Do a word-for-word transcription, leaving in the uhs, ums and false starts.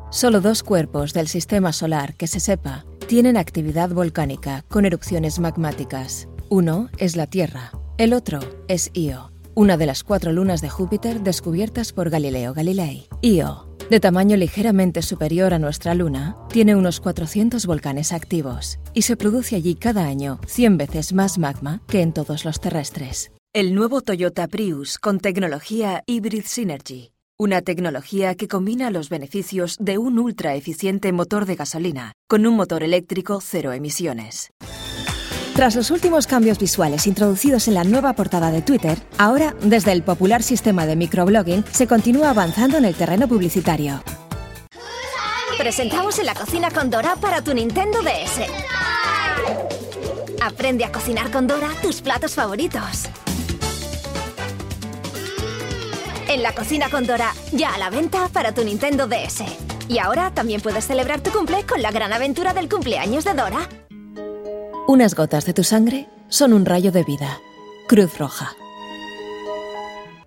Solo dos cuerpos del sistema solar, que se sepa, tienen actividad volcánica con erupciones magmáticas. Uno es la Tierra, el otro es Io, una de las cuatro lunas de Júpiter descubiertas por Galileo Galilei. Io, de tamaño ligeramente superior a nuestra Luna, tiene unos cuatrocientos volcanes activos y se produce allí cada año cien veces más magma que en todos los terrestres. El nuevo Toyota Prius con tecnología Hybrid Synergy. Una tecnología que combina los beneficios de un ultra eficiente motor de gasolina con un motor eléctrico cero emisiones. Tras los últimos cambios visuales introducidos en la nueva portada de Twitter, ahora, desde el popular sistema de microblogging, se continúa avanzando en el terreno publicitario. Presentamos En la cocina con Dora para tu Nintendo D S. Aprende a cocinar con Dora tus platos favoritos. En la cocina con Dora, ya a la venta para tu Nintendo D S. Y ahora también puedes celebrar tu cumple con la gran aventura del cumpleaños de Dora. Unas gotas de tu sangre son un rayo de vida. Cruz Roja.